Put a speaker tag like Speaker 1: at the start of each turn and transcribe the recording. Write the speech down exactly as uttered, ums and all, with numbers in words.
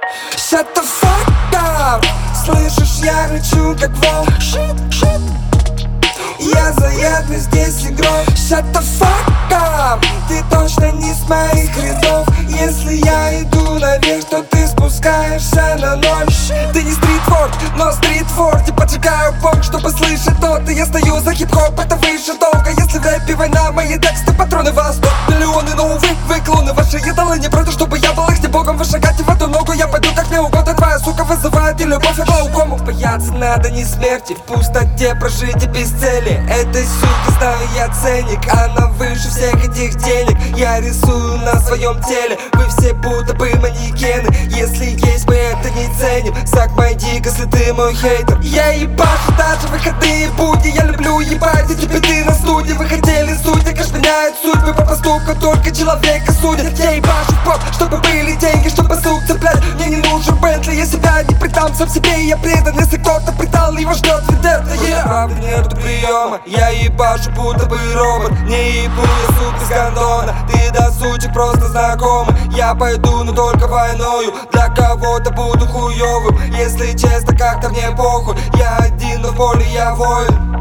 Speaker 1: Shut the fuck up. Слышишь, я рычу как волк. Я заядлый здесь игрок. Shut the fuck up. Ты точно не с моих рядов. Если я иду наверх, то ты спускаешься на ноль. Ты не стритфорд, но стритфорд. И поджигаю бомб, чтобы слышать ноты. Я стою за хип-хоп, это выше долго. Если в рэпе война, мои тексты патроны вас. Миллионы, но увы, вы клоны. Ваши идолы не против, чтобы я был их не богом. Вы шагайте в эту ногу, я пойду как мне угодно. Твоя сука вызывает и любовь, и глаукому. Бояться надо не смерти, в пустоте прожить и без цели. Этой суки знаю я ценник, она выше всех этих денег. Я рисую на своем теле, вы все будто бы манекены. Если есть, мы это не ценим. Сак мой дик, если ты мой хейтер. Я ебашу даже выходные будни. Я люблю ебать эти биты на студии. Вы хотели судьи, каш меняет судьбы. По поступкам только человека судят. Я ебашу в поп, чтобы были деньги, чтобы сук цеплять. Мне не нужен Бентли, я себя не предам сам себе. Я предан, если кто-то предал, его ждет ведерно. Yeah. Правда нету приема, я ебашу будто бы робот. Не ебу я сук без гондона. Ты до сучек просто знакомы. Я пойду, но только войною. Для кого-то буду хуёвым. Если честно, как-то мне похуй. Я один, но в поле я воин.